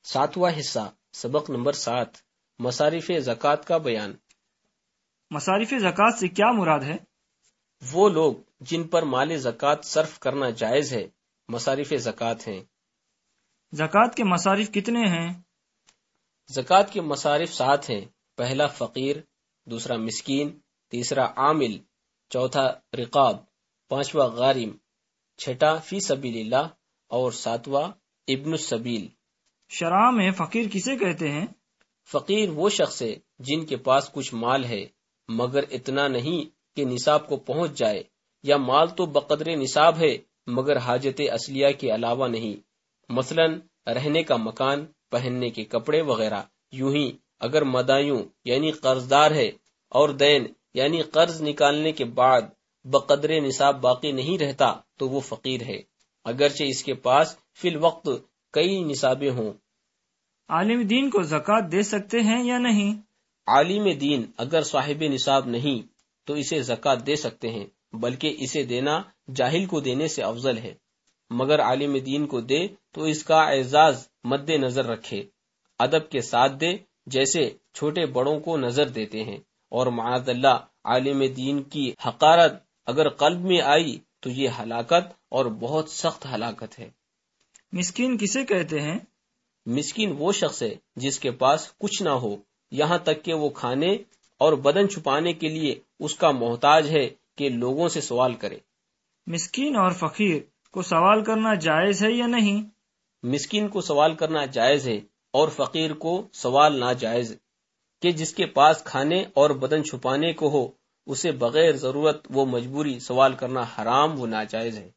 ساتواں حصہ سبق نمبر 7 مصارف زکوٰۃ کا بیان۔ مصارف زکوٰۃ سے کیا مراد ہے؟ وہ لوگ جن پر مال زکوٰۃ صرف کرنا جائز ہے مصارف زکوٰۃ ہیں۔ زکوٰۃ کے مصارف کتنے ہیں؟ زکوٰۃ کے مصارف 7 ہیں۔ پہلا فقیر، دوسرا مسکین، تیسرا عامل، چوتھا رقاب، پانچواں غارم، چھٹا فی سبیل اللہ اور ساتواں ابن السبیل۔ شرع میں فقیر کسے کہتے ہیں؟ فقیر وہ شخص ہے جن کے پاس کچھ مال ہے مگر اتنا نہیں کہ نصاب کو پہنچ جائے، یا مال تو بقدر نصاب ہے مگر حاجت اصلیہ کے علاوہ نہیں، مثلا رہنے کا مکان، پہننے کے کپڑے وغیرہ۔ یوں ہی اگر مدایوں یعنی قرض دار ہے اور دین یعنی قرض نکالنے کے بعد بقدر نصاب باقی نہیں رہتا تو وہ فقیر ہے، اگرچہ اس کے پاس فی الوقت کئی نصابیں ہوں۔ عالم دین کو زکوٰۃ دے سکتے ہیں یا نہیں؟ عالم دین اگر صاحب نصاب نہیں تو اسے زکوٰۃ دے سکتے ہیں، بلکہ اسے دینا جاہل کو دینے سے افضل ہے، مگر عالم دین کو دے تو اس کا اعزاز مد نظر رکھے، ادب کے ساتھ دے جیسے چھوٹے بڑوں کو نظر دیتے ہیں، اور معاذ اللہ عالم دین کی حقارت اگر قلب میں آئی تو یہ ہلاکت اور بہت سخت ہلاکت ہے۔ مسکین کسے کہتے ہیں؟ مسکین وہ شخص ہے جس کے پاس کچھ نہ ہو، یہاں تک کہ وہ کھانے اور بدن چھپانے کے لیے اس کا محتاج ہے کہ لوگوں سے سوال کرے۔ مسکین اور فقیر کو سوال کرنا جائز ہے یا نہیں؟ مسکین کو سوال کرنا جائز ہے اور فقیر کو سوال ناجائز، کہ جس کے پاس کھانے اور بدن چھپانے کو ہو اسے بغیر ضرورت وہ مجبوری سوال کرنا حرام و ناجائز ہے۔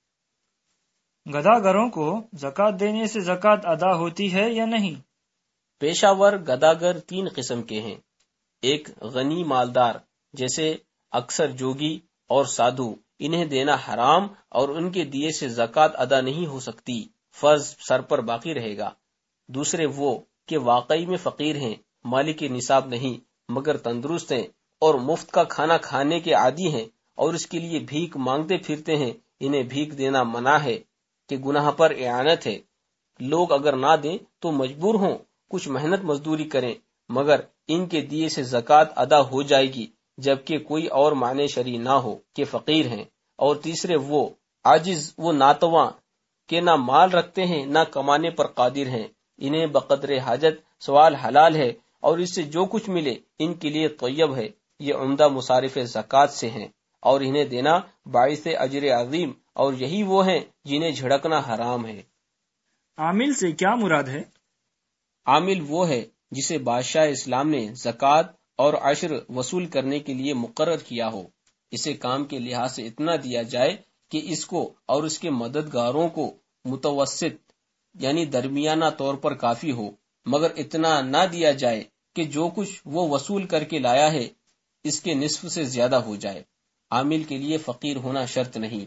گداگروں کو زکوٰۃ دینے سے زکوٰۃ ادا ہوتی ہے یا نہیں؟ پیشہ ور گداگر 3 قسم کے ہیں۔ ایک غنی مالدار جیسے اکثر جوگی اور سادھو، انہیں دینا حرام اور ان کے دیے سے زکوٰۃ ادا نہیں ہو سکتی، فرض سر پر باقی رہے گا۔ دوسرے وہ کہ واقعی میں فقیر ہیں، مالک نصاب نہیں مگر تندرست ہیں اور مفت کا کھانا کھانے کے عادی ہیں اور اس کے لیے بھیک مانگتے پھرتے ہیں، انہیں بھیک دینا منع ہے کہ گناہ پر اعانت ہے۔ لوگ اگر نہ دیں تو مجبور ہوں کچھ محنت مزدوری کریں، مگر ان کے دیے سے زکوٰۃ ادا ہو جائے گی جبکہ کوئی اور معنی شرعی نہ ہو کہ فقیر ہیں۔ اور تیسرے وہ عاجز، وہ ناتواں کہ نہ مال رکھتے ہیں نہ کمانے پر قادر ہیں، انہیں بقدر حاجت سوال حلال ہے اور اس سے جو کچھ ملے ان کے لیے طیب ہے، یہ عمدہ مصارف زکوٰۃ سے ہیں اور انہیں دینا باعث اجر عظیم، اور یہی وہ ہیں جنہیں جھڑکنا حرام ہے۔ عامل سے کیا مراد ہے؟ عامل وہ ہے جسے بادشاہ اسلام نے زکوٰۃ اور عشر وصول کرنے کے لیے مقرر کیا ہو، اسے کام کے لحاظ سے اتنا دیا جائے کہ اس کو اور اس کے مددگاروں کو متوسط یعنی درمیانہ طور پر کافی ہو، مگر اتنا نہ دیا جائے کہ جو کچھ وہ وصول کر کے لایا ہے اس کے نصف سے زیادہ ہو جائے۔ عامل کے لیے فقیر ہونا شرط نہیں۔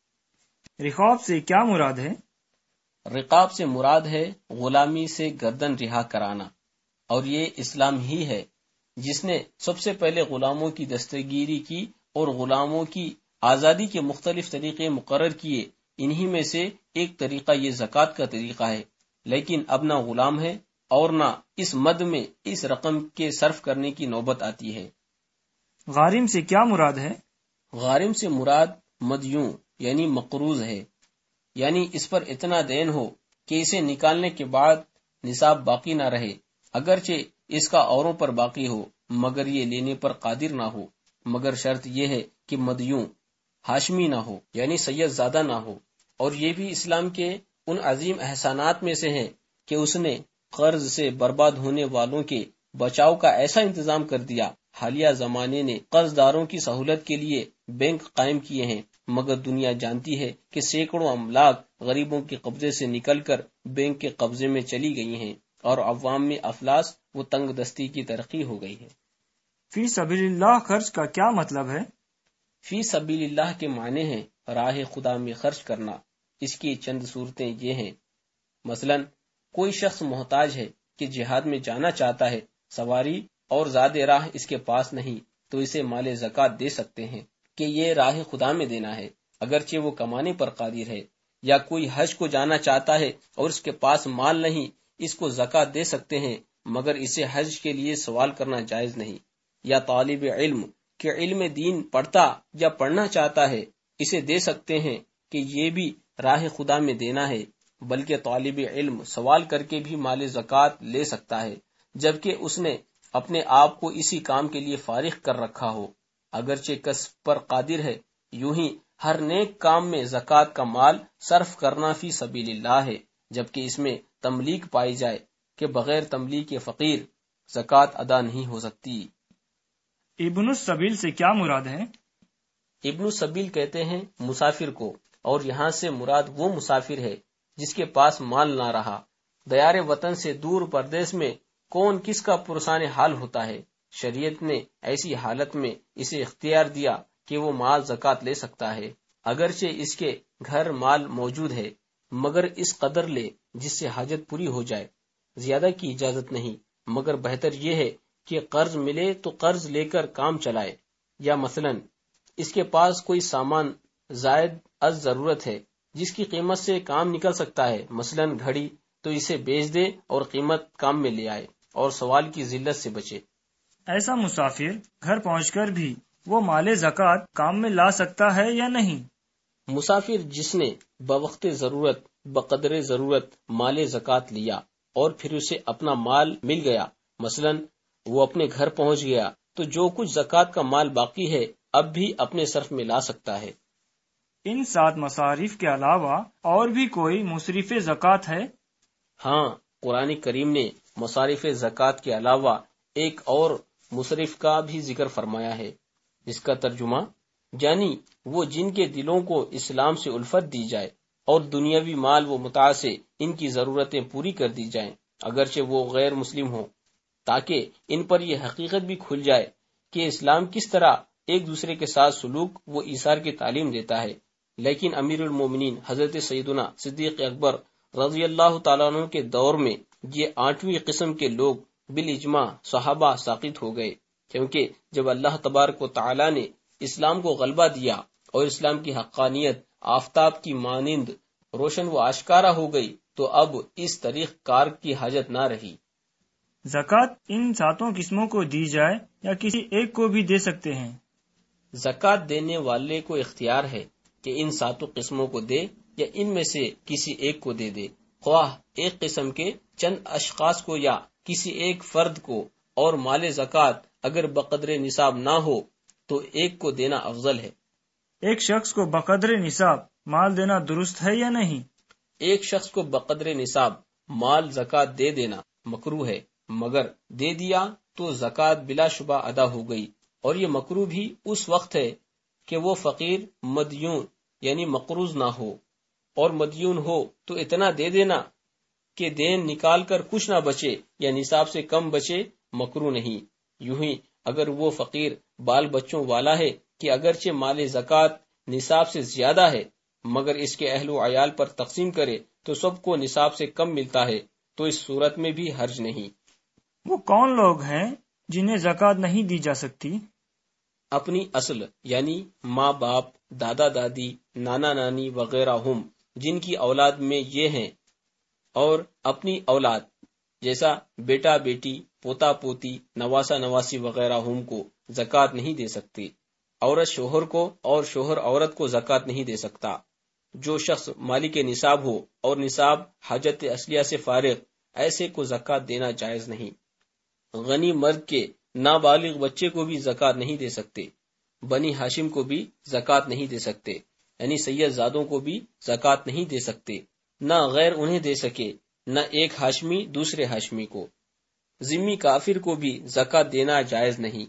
رقاب سے کیا مراد ہے؟ رقاب سے مراد ہے غلامی سے گردن رہا کرانا، اور یہ اسلام ہی ہے جس نے سب سے پہلے غلاموں کی دستگیری کی اور غلاموں کی آزادی کے مختلف طریقے مقرر کیے۔ انہی میں سے ایک طریقہ یہ زکوٰۃ کا طریقہ ہے، لیکن اب نہ غلام ہے اور نہ اس مد میں اس رقم کے صرف کرنے کی نوبت آتی ہے۔ غارم سے کیا مراد ہے؟ غارم سے مراد مدیون یعنی مقروض ہے، یعنی اس پر اتنا دین ہو کہ اسے نکالنے کے بعد نصاب باقی نہ رہے، اگرچہ اس کا اوروں پر باقی ہو مگر یہ لینے پر قادر نہ ہو، مگر شرط یہ ہے کہ مدیون ہاشمی نہ ہو یعنی سید زادہ نہ ہو۔ اور یہ بھی اسلام کے ان عظیم احسانات میں سے ہیں کہ اس نے قرض سے برباد ہونے والوں کے بچاؤ کا ایسا انتظام کر دیا۔ حالیہ زمانے نے قرض داروں کی سہولت کے لیے بینک قائم کیے ہیں، مگر دنیا جانتی ہے کہ سینکڑوں املاک غریبوں کے قبضے سے نکل کر بینک کے قبضے میں چلی گئی ہیں اور عوام میں افلاس و تنگ دستی کی ترقی ہو گئی ہے۔ فی سبیل اللہ خرچ کا کیا مطلب ہے؟ فی سبیل اللہ کے معنی ہیں راہ خدا میں خرچ کرنا۔ اس کی چند صورتیں یہ ہیں، مثلا کوئی شخص محتاج ہے کہ جہاد میں جانا چاہتا ہے، سواری اور زاد راہ اس کے پاس نہیں تو اسے مال زکوٰۃ دے سکتے ہیں کہ یہ راہ خدا میں دینا ہے، اگرچہ وہ کمانے پر قادر ہے۔ یا کوئی حج کو جانا چاہتا ہے اور اس کے پاس مال نہیں، اس کو زکات دے سکتے ہیں، مگر اسے حج کے لیے سوال کرنا جائز نہیں۔ یا طالب علم کہ علم دین پڑھتا یا پڑھنا چاہتا ہے، اسے دے سکتے ہیں کہ یہ بھی راہ خدا میں دینا ہے، بلکہ طالب علم سوال کر کے بھی مال زکات لے سکتا ہے، جبکہ اس نے اپنے آپ کو اسی کام کے لیے فارغ کر رکھا ہو۔ اگرچہ کسب پر قادر ہے، یوں ہی ہر نیک کام میں زکات کا مال صرف کرنا فی سبیل اللہ ہے، جبکہ اس میں تملیک پائی جائے کہ بغیر تملیک کے فقیر زکات ادا نہیں ہو سکتی۔ ابن السبیل سے کیا مراد ہے؟ ابن السبیل کہتے ہیں مسافر کو، اور یہاں سے مراد وہ مسافر ہے جس کے پاس مال نہ رہا۔ دیار وطن سے دور پردیس میں کون کس کا پرسان حال ہوتا ہے، شریعت نے ایسی حالت میں اسے اختیار دیا کہ وہ مال زکات لے سکتا ہے، اگرچہ اس کے گھر مال موجود ہے، مگر اس قدر لے جس سے حاجت پوری ہو جائے، زیادہ کی اجازت نہیں، مگر بہتر یہ ہے کہ قرض ملے تو قرض لے کر کام چلائے، یا مثلاً اس کے پاس کوئی سامان زائد از ضرورت ہے جس کی قیمت سے کام نکل سکتا ہے، مثلاً گھڑی، تو اسے بیچ دے اور قیمت کام میں لے آئے اور سوال کی ذلت سے بچے۔ ایسا مسافر گھر پہنچ کر بھی وہ مال زکات کام میں لا سکتا ہے یا نہیں؟ مسافر جس نے بوقت ضرورت بقدر ضرورت مال زکات لیا اور پھر اسے اپنا مال مل گیا، مثلاً وہ اپنے گھر پہنچ گیا، تو جو کچھ زکات کا مال باقی ہے اب بھی اپنے صرف میں لا سکتا ہے۔ ان 7 مصارف کے علاوہ اور بھی کوئی مصرف زکات ہے؟ ہاں، قرآن کریم نے مصارف زکات کے علاوہ ایک اور مصرف کا بھی ذکر فرمایا ہے، جس کا ترجمہ یعنی وہ جن کے دلوں کو اسلام سے الفت دی جائے اور دنیاوی مال و متاع سے ان کی ضرورتیں پوری کر دی جائیں، اگرچہ وہ غیر مسلم ہوں، تاکہ ان پر یہ حقیقت بھی کھل جائے کہ اسلام کس طرح ایک دوسرے کے ساتھ سلوک و ایثار کی تعلیم دیتا ہے۔ لیکن امیر المومنین حضرت سیدنا صدیق اکبر رضی اللہ تعالیٰ عنہ کے دور میں یہ 8ویں قسم کے لوگ بالاجماع صحابہ ساقط ہو گئے، کیونکہ جب اللہ تبارک و تعالیٰ نے اسلام کو غلبہ دیا اور اسلام کی حقانیت آفتاب کی مانند روشن و آشکارا ہو گئی، تو اب اس طریق کار کی حاجت نہ رہی۔ زکات ان 7 قسموں کو دی جائے یا کسی ایک کو بھی دے سکتے ہیں؟ زکات دینے والے کو اختیار ہے کہ ان 7 قسموں کو دے یا ان میں سے کسی ایک کو دے دے، خواہ ایک قسم کے چند اشخاص کو یا کسی ایک فرد کو، اور مال زکات اگر بقدر نصاب نہ ہو تو ایک کو دینا افضل ہے۔ ایک شخص کو بقدر نصاب مال دینا درست ہے یا نہیں؟ ایک شخص کو بقدر نصاب مال زکات دے دینا مکروہ ہے، مگر دے دیا تو زکات بلا شبہ ادا ہو گئی، اور یہ مکروہ بھی اس وقت ہے کہ وہ فقیر مدیون یعنی مقروض نہ ہو، اور مدیون ہو تو اتنا دے دینا کہ دین نکال کر کچھ نہ بچے یا نصاب سے کم بچے مکروہ نہیں۔ یوں ہی اگر وہ فقیر بال بچوں والا ہے کہ اگرچہ مال زکات نصاب سے زیادہ ہے، مگر اس کے اہل و عیال پر تقسیم کرے تو سب کو نصاب سے کم ملتا ہے، تو اس صورت میں بھی حرج نہیں۔ وہ کون لوگ ہیں جنہیں زکات نہیں دی جا سکتی؟ اپنی اصل یعنی ماں باپ، دادا دادی، نانا نانی وغیرہ ہم جن کی اولاد میں یہ ہیں، اور اپنی اولاد جیسا بیٹا بیٹی، پوتا پوتی، نواسا نواسی وغیرہ ہم کو زکات نہیں دے سکتی۔ عورت شوہر کو اور شوہر عورت کو زکات نہیں دے سکتا۔ جو شخص مالک نصاب ہو اور نصاب حاجت اصلیہ سے فارغ، ایسے کو زکات دینا جائز نہیں۔ غنی مرد کے نابالغ بچے کو بھی زکات نہیں دے سکتے، بنی ہاشم کو بھی زکات نہیں دے سکتے، یعنی سید زادوں کو بھی زکات نہیں دے سکتے، نہ غیر انہیں دے سکے، نہ ایک ہاشمی دوسرے ہاشمی کو۔ ذمی کافر کو بھی زکات دینا جائز نہیں۔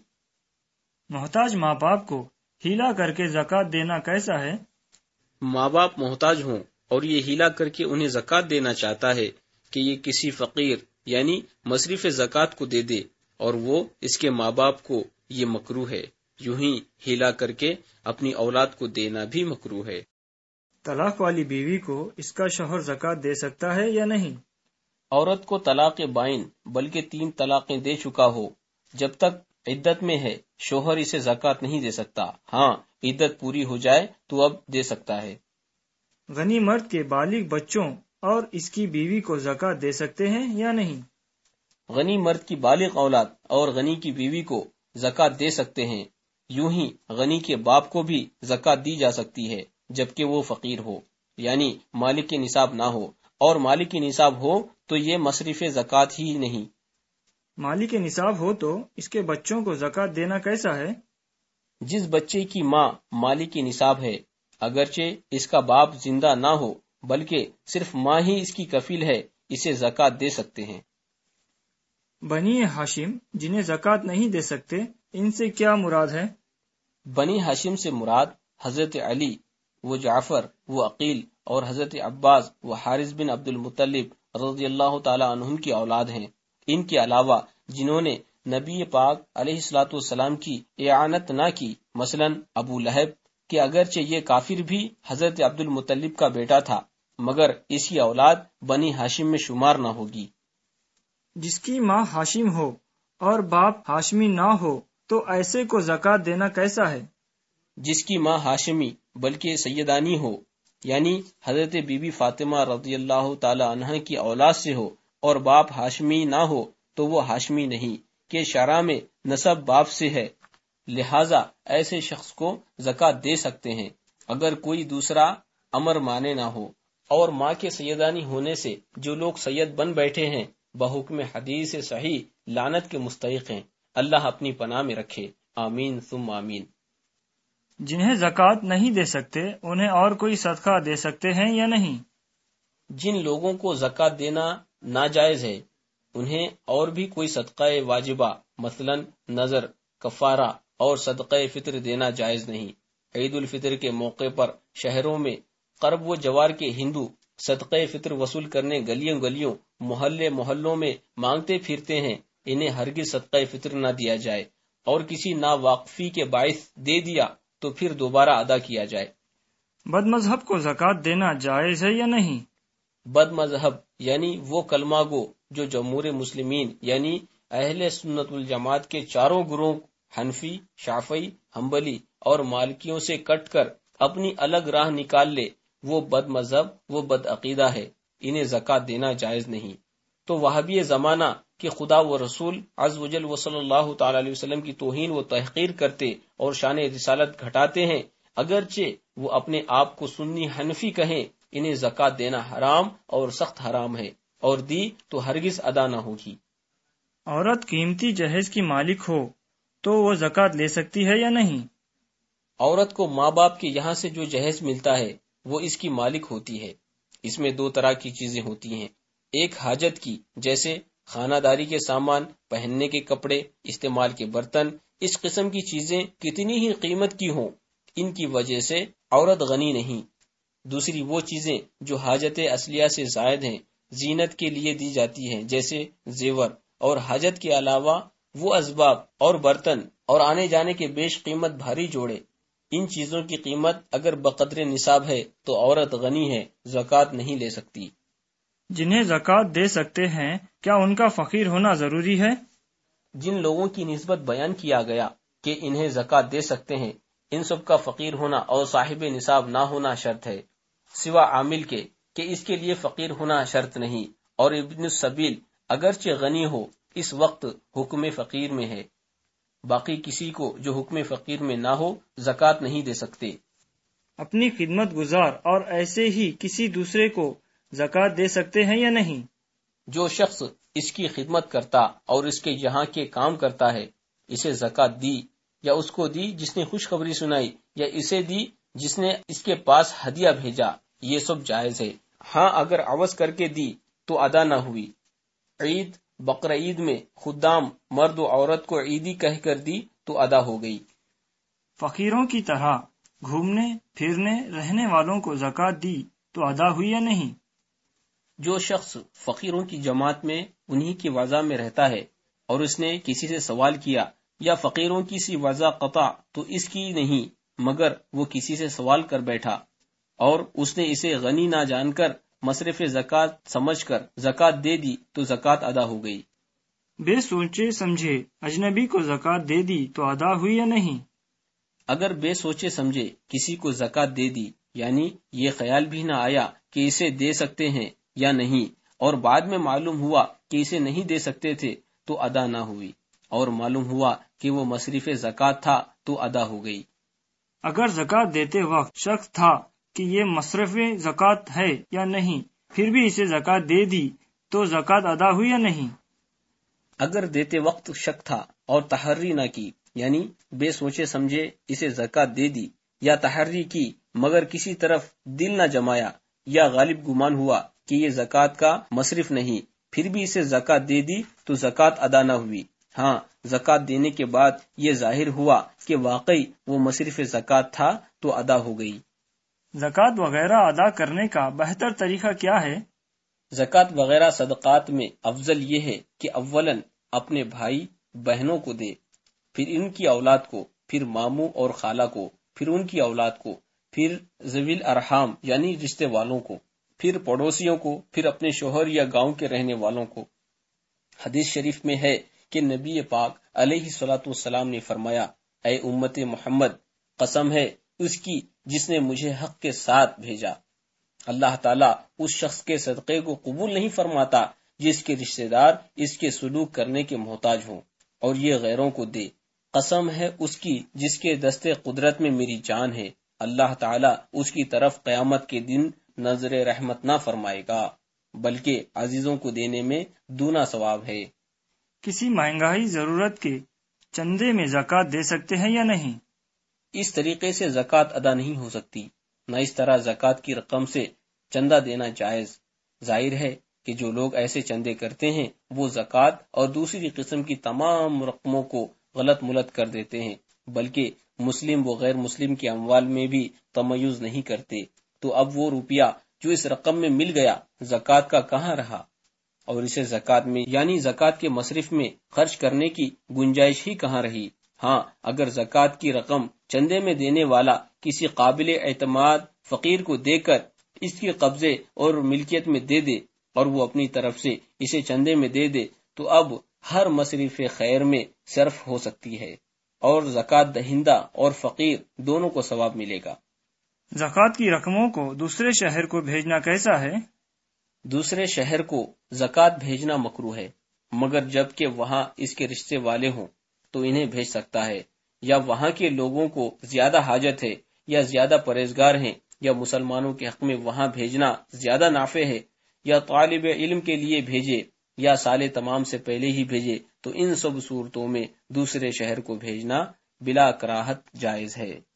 محتاج ماں باپ کو ہیلا کر کے زکات دینا کیسا ہے؟ ماں باپ محتاج ہوں اور یہ ہیلا کر کے انہیں زکات دینا چاہتا ہے کہ یہ کسی فقیر یعنی مصرف زکات کو دے دے، اور وہ اس کے ماں باپ کو یہ مکروہ ہے، یوں ہی ہیلا کر کے اپنی اولاد کو دینا بھی مکروہ ہے۔ طلاق والی بیوی کو اس کا شوہر زکات دے سکتا ہے یا نہیں؟ عورت کو طلاق بائن بلکہ 3 طلاقیں دے چکا ہو، جب تک عدت میں ہے شوہر اسے زکات نہیں دے سکتا، ہاں عدت پوری ہو جائے تو اب دے سکتا ہے۔ غنی مرد کے بالغ بچوں اور اس کی بیوی کو زکوٰۃ دے سکتے ہیں یا نہیں؟ غنی مرد کی بالغ اولاد اور غنی کی بیوی کو زکوٰۃ دے سکتے ہیں، یوں ہی غنی کے باپ کو بھی زکوٰۃ دی جا سکتی ہے جبکہ وہ فقیر ہو، یعنی مالک کے نصاب نہ ہو، اور مالک کی نصاب ہو تو یہ مصرف زکوٰۃ ہی نہیں۔ مالک نصاب ہو تو اس کے بچوں کو زکوٰۃ دینا کیسا ہے؟ جس بچے کی ماں مالک کی نصاب ہے، اگرچہ اس کا باپ زندہ نہ ہو بلکہ صرف ماں ہی اس کی کفیل ہے، اسے زکوٰۃ دے سکتے ہیں۔ بنی ہاشم جنہیں زکوٰۃ نہیں دے سکتے، ان سے کیا مراد ہے؟ بنی ہاشم سے مراد حضرت علی، وہ جعفر، وہ عقیل اور حضرت عباس و حارث بن عبد المطلب رضی اللہ تعالی عنہم کی اولاد ہیں۔ ان کے علاوہ جنہوں نے نبی پاک علیہ الصلوۃ والسلام کی اعانت نہ کی، مثلا ابو لہب، کہ اگرچہ یہ کافر بھی حضرت عبد المطلب کا بیٹا تھا مگر اس کی اولاد بنی ہاشم میں شمار نہ ہوگی۔ جس کی ماں ہاشم ہو اور باپ ہاشمی نہ ہو تو ایسے کو زکوٰۃ دینا کیسا ہے؟ جس کی ماں ہاشمی بلکہ سیدانی ہو، یعنی حضرت بی بی فاطمہ رضی اللہ تعالی عنہ کی اولاد سے ہو، اور باپ ہاشمی نہ ہو تو وہ ہاشمی نہیں، کہ شرع میں نسب باپ سے ہے، لہذا ایسے شخص کو زکوٰۃ دے سکتے ہیں اگر کوئی دوسرا امر مانے نہ ہو۔ اور ماں کے سیدانی ہونے سے جو لوگ سید بن بیٹھے ہیں بحکم حدیث صحیح لعنت کے مستحق ہیں، اللہ اپنی پناہ میں رکھے، آمین ثم آمین۔ جنہیں زکوٰۃ نہیں دے سکتے انہیں اور کوئی صدقہ دے سکتے ہیں یا نہیں؟ جن لوگوں کو زکوٰۃ دینا ناجائز ہے انہیں اور بھی کوئی صدقہ واجبہ مثلا نذر، کفارہ اور صدقہ فطر دینا جائز نہیں۔ عید الفطر کے موقع پر شہروں میں قرب و جوار کے ہندو صدقہ فطر وصول کرنے گلیوں گلیوں، محلے محلوں میں مانگتے پھرتے ہیں، انہیں ہرگز صدقہ فطر نہ دیا جائے، اور کسی ناواقفی کے باعث دے دیا تو پھر دوبارہ ادا کیا جائے۔ بد مذہب کو زکوٰۃ دینا جائز ہے یا نہیں؟ بد مذہب یعنی وہ کلمہ گو جو جمہور مسلمین یعنی اہل سنت الجماعت کے چاروں گروہ حنفی، شافعی، حنبلی اور مالکیوں سے کٹ کر اپنی الگ راہ نکال لے، وہ بد مذہب، وہ بد عقیدہ ہے، انہیں زکوٰۃ دینا جائز نہیں۔ تو وہابی زمانہ کہ خدا و رسول عز و جل و صلی اللہ تعالی علیہ وسلم کی توہین و تحقیر کرتے اور شان رسالت گھٹاتے ہیں، اگرچہ وہ اپنے آپ کو سنی حنفی کہیں، انہیں زکوٰۃ دینا حرام اور سخت حرام ہے، اور دی تو ہرگز ادا نہ ہوگی۔ عورت قیمتی جہیز کی مالک ہو تو وہ زکوٰۃ لے سکتی ہے یا نہیں؟ عورت کو ماں باپ کے یہاں سے جو جہیز ملتا ہے وہ اس کی مالک ہوتی ہے۔ اس میں دو طرح کی چیزیں ہوتی ہیں، ایک حاجت کی جیسے خانہ داری کے سامان، پہننے کے کپڑے، استعمال کے برتن، اس قسم کی چیزیں کتنی ہی قیمت کی ہوں، ان کی وجہ سے عورت غنی نہیں۔ دوسری وہ چیزیں جو حاجت اصلیہ سے زائد ہیں، زینت کے لیے دی جاتی ہیں جیسے زیور، اور حاجت کے علاوہ وہ اسباب اور برتن اور آنے جانے کے بیش قیمت بھاری جوڑے، ان چیزوں کی قیمت اگر بقدر نصاب ہے تو عورت غنی ہے، زکوٰۃ نہیں لے سکتی۔ جنہیں زکوٰۃ دے سکتے ہیں کیا ان کا فقیر ہونا ضروری ہے؟ جن لوگوں کی نسبت بیان کیا گیا کہ انہیں زکوٰۃ دے سکتے ہیں، ان سب کا فقیر ہونا اور صاحب نصاب نہ ہونا شرط ہے، سوا عامل کے کہ اس کے لیے فقیر ہونا شرط نہیں، اور ابن السبیل اگرچہ غنی ہو اس وقت حکم فقیر میں ہے، باقی کسی کو جو حکم فقیر میں نہ ہو زکوٰۃ نہیں دے سکتے۔ اپنی خدمت گزار اور ایسے ہی کسی دوسرے کو زکوٰۃ دے سکتے ہیں یا نہیں؟ جو شخص اس کی خدمت کرتا اور اس کے یہاں کے کام کرتا ہے، اسے زکوٰۃ دی، یا اس کو دی جس نے خوشخبری سنائی، یا اسے دی جس نے اس کے پاس ہدیہ بھیجا، یہ سب جائز ہے۔ ہاں اگر عوض کر کے دی تو ادا نہ ہوئی۔ عید بقرعید میں خدام مرد و عورت کو عیدی کہہ کر دی تو ادا ہو گئی۔ فقیروں کی طرح گھومنے پھرنے رہنے والوں کو زکوٰۃ دی تو ادا ہوئی یا نہیں؟ جو شخص فقیروں کی جماعت میں انہی کی وضع میں رہتا ہے اور اس نے کسی سے سوال کیا یا فقیروں کی سی وضع قطع تو اس کی نہیں، مگر وہ کسی سے سوال کر بیٹھا اور اس نے اسے غنی نہ جان کر مصرف زکوٰۃ سمجھ کر زکوٰۃ دے دی تو زکوٰۃ ادا ہو گئی۔ بے سوچے سمجھے اجنبی کو زکوٰۃ دے دی تو ادا ہوئی یا نہیں؟ اگر بے سوچے سمجھے کسی کو زکوٰۃ دے دی، یعنی یہ خیال بھی نہ آیا کہ اسے دے سکتے ہیں، یا نہیں، اور بعد میں معلوم ہوا کہ اسے نہیں دے سکتے تھے تو ادا نہ ہوئی، اور معلوم ہوا کہ وہ مصرف زکوٰۃ تھا تو ادا ہو گئی۔ اگر زکوٰۃ دیتے وقت شک تھا کہ یہ مصرف زکوٰۃ ہے یا نہیں، پھر بھی اسے زکوٰۃ دے دی تو زکوٰۃ ادا ہوئی یا نہیں؟ اگر دیتے وقت شک تھا اور تحری نہ کی، یعنی بے سوچے سمجھے اسے زکوٰۃ دے دی، یا تحری کی مگر کسی طرف دل نہ جمایا، یا غالب گمان ہوا کہ یہ زکوٰۃ کا مصرف نہیں، پھر بھی اسے زکوٰۃ دے دی تو زکوٰۃ ادا نہ ہوئی۔ ہاں، زکوٰۃ دینے کے بعد یہ ظاہر ہوا کہ واقعی وہ مصرف زکوٰۃ تھا تو ادا ہو گئی۔ زکوٰۃ وغیرہ ادا کرنے کا بہتر طریقہ کیا ہے؟ زکوٰۃ وغیرہ صدقات میں افضل یہ ہے کہ اولاً اپنے بھائی بہنوں کو دے، پھر ان کی اولاد کو، پھر ماموں اور خالہ کو، پھر ان کی اولاد کو، پھر ذوی الارحام یعنی رشتے والوں کو، پھر پڑوسیوں کو، پھر اپنے شوہر یا گاؤں کے رہنے والوں کو۔ حدیث شریف میں ہے کہ نبی پاک علیہ الصلوۃ والسلام نے فرمایا، اے امت محمد، قسم ہے اس کی جس نے مجھے حق کے ساتھ بھیجا، اللہ تعالیٰ اس شخص کے صدقے کو قبول نہیں فرماتا جس کے رشتہ دار اس کے سلوک کرنے کے محتاج ہوں اور یہ غیروں کو دے۔ قسم ہے اس کی جس کے دستے قدرت میں میری جان ہے، اللہ تعالیٰ اس کی طرف قیامت کے دن نظر رحمت نہ فرمائے گا، بلکہ عزیزوں کو دینے میں دونا ثواب ہے۔ کسی مہنگائی ضرورت کے چندے میں زکوٰۃ دے سکتے ہیں یا نہیں؟ اس طریقے سے زکوٰۃ ادا نہیں ہو سکتی، نہ اس طرح زکوٰۃ کی رقم سے چندہ دینا جائز۔ ظاہر ہے کہ جو لوگ ایسے چندے کرتے ہیں وہ زکوٰۃ اور دوسری قسم کی تمام رقموں کو غلط ملت کر دیتے ہیں، بلکہ مسلم و غیر مسلم کے اموال میں بھی تمیز نہیں کرتے۔ تو اب وہ روپیہ جو اس رقم میں مل گیا زکوٰۃ کا کہاں رہا، اور اسے زکوٰۃ میں یعنی زکوٰۃ کے مصرف میں خرچ کرنے کی گنجائش ہی کہاں رہی۔ ہاں، اگر زکوٰۃ کی رقم چندے میں دینے والا کسی قابل اعتماد فقیر کو دے کر اس کی قبضے اور ملکیت میں دے دے اور وہ اپنی طرف سے اسے چندے میں دے دے تو اب ہر مصرف خیر میں صرف ہو سکتی ہے، اور زکوٰۃ دہندہ اور فقیر دونوں کو ثواب ملے گا۔ زکوٰۃ کی رقموں کو دوسرے شہر کو بھیجنا کیسا ہے؟ دوسرے شہر کو زکوٰۃ بھیجنا مکروہ ہے، مگر جب کہ وہاں اس کے رشتے والے ہوں تو انہیں بھیج سکتا ہے، یا وہاں کے لوگوں کو زیادہ حاجت ہے یا زیادہ پرہیزگار ہیں، یا مسلمانوں کے حق میں وہاں بھیجنا زیادہ نافع ہے، یا طالب علم کے لیے بھیجے یا سال تمام سے پہلے ہی بھیجے، تو ان سب صورتوں میں دوسرے شہر کو بھیجنا بلا کراہت جائز ہے۔